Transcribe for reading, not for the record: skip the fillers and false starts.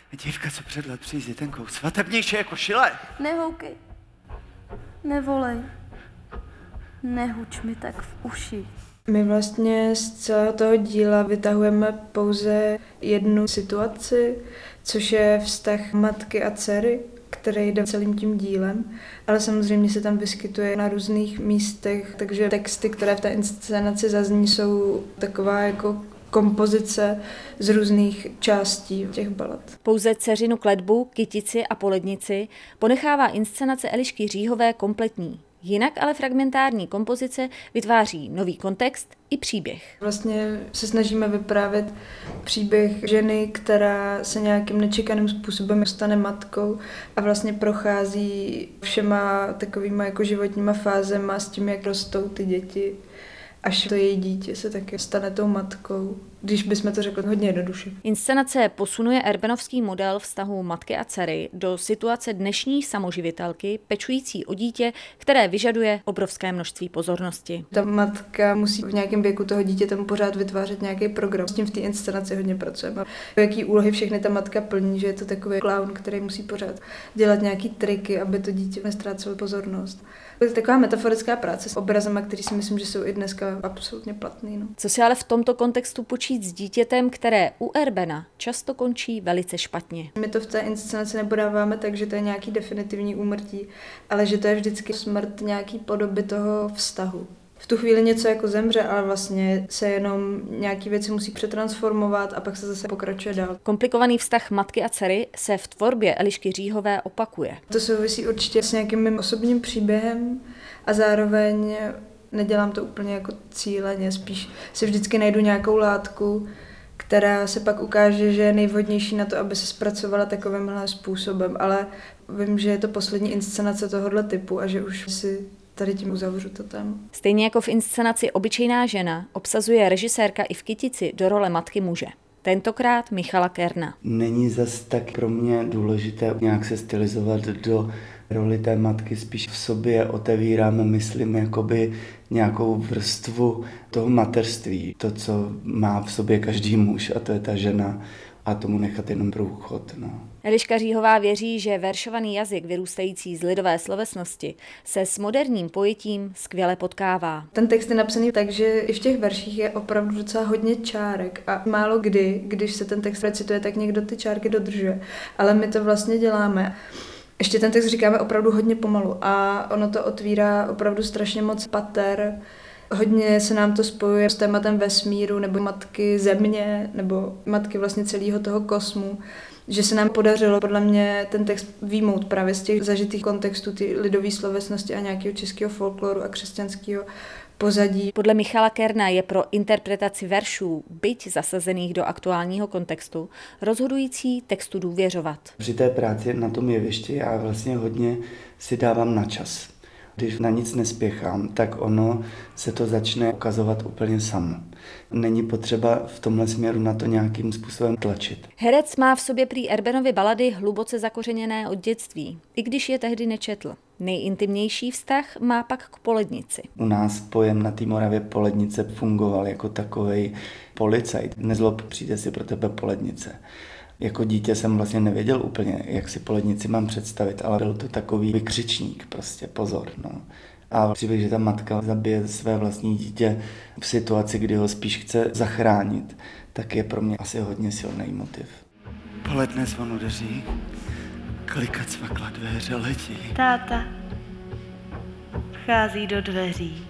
Dívka, co před let přijít s jetenkou, svatebnější jako šile. Nehoukej. Nevolej. Nehuč mi tak v uši. My vlastně z celého toho díla vytahujeme pouze jednu situaci, což je vztah matky a dcery, který jde celým tím dílem, ale samozřejmě se tam vyskytuje na různých místech, takže texty, které v té inscenaci zazní, jsou taková jako kompozice z různých částí těch balad. Pouze dceřinu kletbu, kytici a polednici ponechává inscenace Elišky Říhové kompletní. Jinak ale fragmentární kompozice vytváří nový kontext i příběh. Vlastně se snažíme vyprávět příběh ženy, která se nějakým nečekaným způsobem stane matkou a vlastně prochází všema takovýma jako životníma fázema s tím, jak rostou ty děti, až to její dítě se taky stane tou matkou, když bychom to řekli hodně jednoduše. Inscenace posunuje erbenovský model vztahu matky a dcery do situace dnešní samoživitelky pečující o dítě, které vyžaduje obrovské množství pozornosti. Ta matka musí v nějakém věku toho dítěte pořád vytvářet nějaký program. S tím v té inscenaci hodně pracujeme. Jaký úlohy všechny ta matka plní, že je to takový klaun, který musí pořád dělat nějaký triky, aby to dítě neztrácelo pozornost. To je taková metaforická práce s obrazama, který si myslím, že jsou i dneska absolutně platný. No. Co si ale v tomto kontextu počít s dítětem, které u Erbena často končí velice špatně? My to v té inscenaci nepodáváme tak, že to je nějaký definitivní úmrtí, ale že to je vždycky smrt nějaký podoby toho vztahu. V tu chvíli něco jako zemře, ale vlastně se jenom nějaký věci musí přetransformovat a pak se zase pokračuje dál. Komplikovaný vztah matky a dcery se v tvorbě Elišky Říhové opakuje. To souvisí určitě s nějakým mým osobním příběhem a zároveň nedělám to úplně jako cíleně, spíš si vždycky najdu nějakou látku, která se pak ukáže, že je nejvhodnější na to, aby se zpracovala takovýmhle způsobem, ale vím, že je to poslední inscenace tohohle typu a že už si tady tím uzavřu to téma. Stejně jako v inscenaci Obyčejná žena obsazuje režisérka i v Kytici do role matky muže. Tentokrát Michala Kerna. Není zas tak pro mě důležité nějak se stylizovat do roli té matky, spíš v sobě otevíráme, myslím, jakoby nějakou vrstvu toho mateřství. To, co má v sobě každý muž, a to je ta žena, a tomu nechat jenom průchod. No. Eliška Říhová věří, že veršovaný jazyk vyrůstající z lidové slovesnosti se s moderním pojetím skvěle potkává. Ten text je napsaný tak, že i v těch verších je opravdu docela hodně čárek a málo kdy, když se ten text recituje, tak někdo ty čárky dodržuje. Ale my to vlastně děláme. Ještě ten text říkáme opravdu hodně pomalu a ono to otvírá opravdu strašně moc pater. Hodně se nám to spojuje s tématem vesmíru nebo matky země nebo matky vlastně celého toho kosmu, že se nám podařilo podle mě ten text výjmout právě z těch zažitých kontextů ty lidové slovesnosti a nějakého českého folkloru a křesťanského pozadí. Podle Michala Kerna je pro interpretaci veršů, byť zasazených do aktuálního kontextu, rozhodující textu důvěřovat. Při té práci na tom jevišti já vlastně hodně si dávám na čas. Když na nic nespěchám, tak ono se to začne ukazovat úplně samo. Není potřeba v tomhle směru na to nějakým způsobem tlačit. Herec má v sobě prý Erbenovy balady hluboce zakořeněné od dětství, i když je tehdy nečetl. Nejintimnější vztah má pak k polednici. U nás pojem na té Moravě polednice fungoval jako takovej policajt. Nezlob, přijde si pro tebe polednice. Jako dítě jsem vlastně nevěděl úplně, jak si polednici mám představit, ale byl to takový vykřičník, prostě pozor. No. A příběh, že ta matka zabije své vlastní dítě v situaci, kdy ho spíš chce zachránit, tak je pro mě asi hodně silný motiv. Poledne zvon udeří, klika cvakla dveře letí. Táta vchází do dveří.